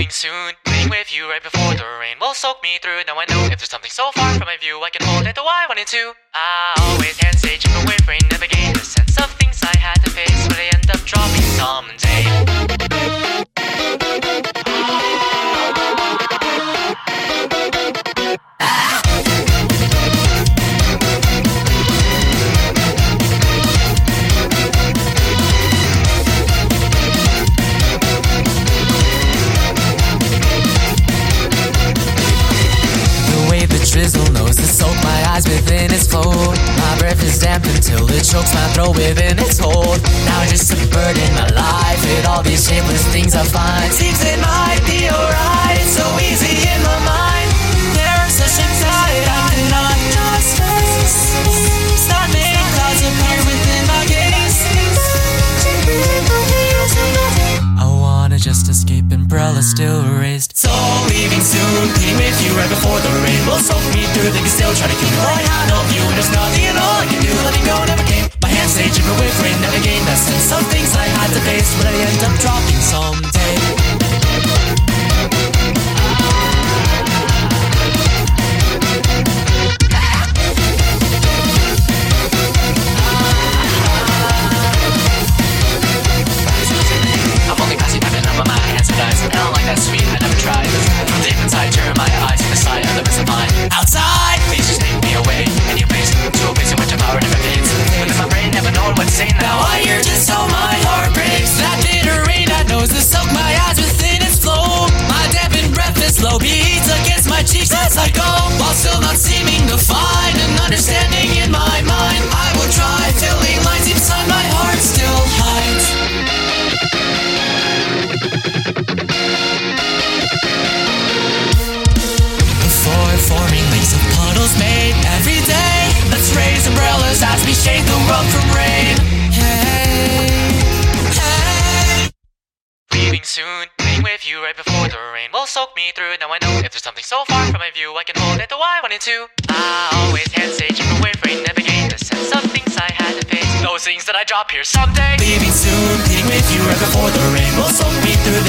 Leaving soon, being with you right before the rain will soak me through. Now I know if there's something so far from my view, I can hold it though I wanted to. I always hand stage even with rain, never gained a sense of things I had to face, but I end up dropping someday. Drizzle knows to soak my eyes within its flow. My breath is damp until it chokes my throat within its hold. Now just a bird in my life with all these shapeless things I find. Seems it might be alright, so easy in my mind. There's such anxiety I cannot just face. Stunning clouds appear within my gaze. I wanna just escape, umbrella still erased. So leaving soon, being with you right before the rain will soak me through. They can still try to keep me right out of you, and there's nothing at all I can do. Letting go never came. My hands stage even with rain, never gained that sense. Some things I had to face, but I end up dropping someday. Outside, please just take me away. Any place, to a place in which I'm power never fades. Within my brain, never knowing what to say. Now I hear just how my heart breaks. That bitter rain that knows to soak my eyes within its flow. My dampened breath is slow beats against my cheeks as I go. While still not seeming to find an understanding in my mind, I will try filling lines inside my heart still hides. Forming lakes of puddles made every day. Let's raise umbrellas as we shade the world from rain. Hey, hey. Leaving soon, being with you right before the rain will soak me through. Now I know if there's something so far from my view, I can hold it though I wanted to. I always hand stage even with rain, never gained a sense of things I had to face. Those things that I drop here someday. Leaving soon, being with you right before the rain will soak me through.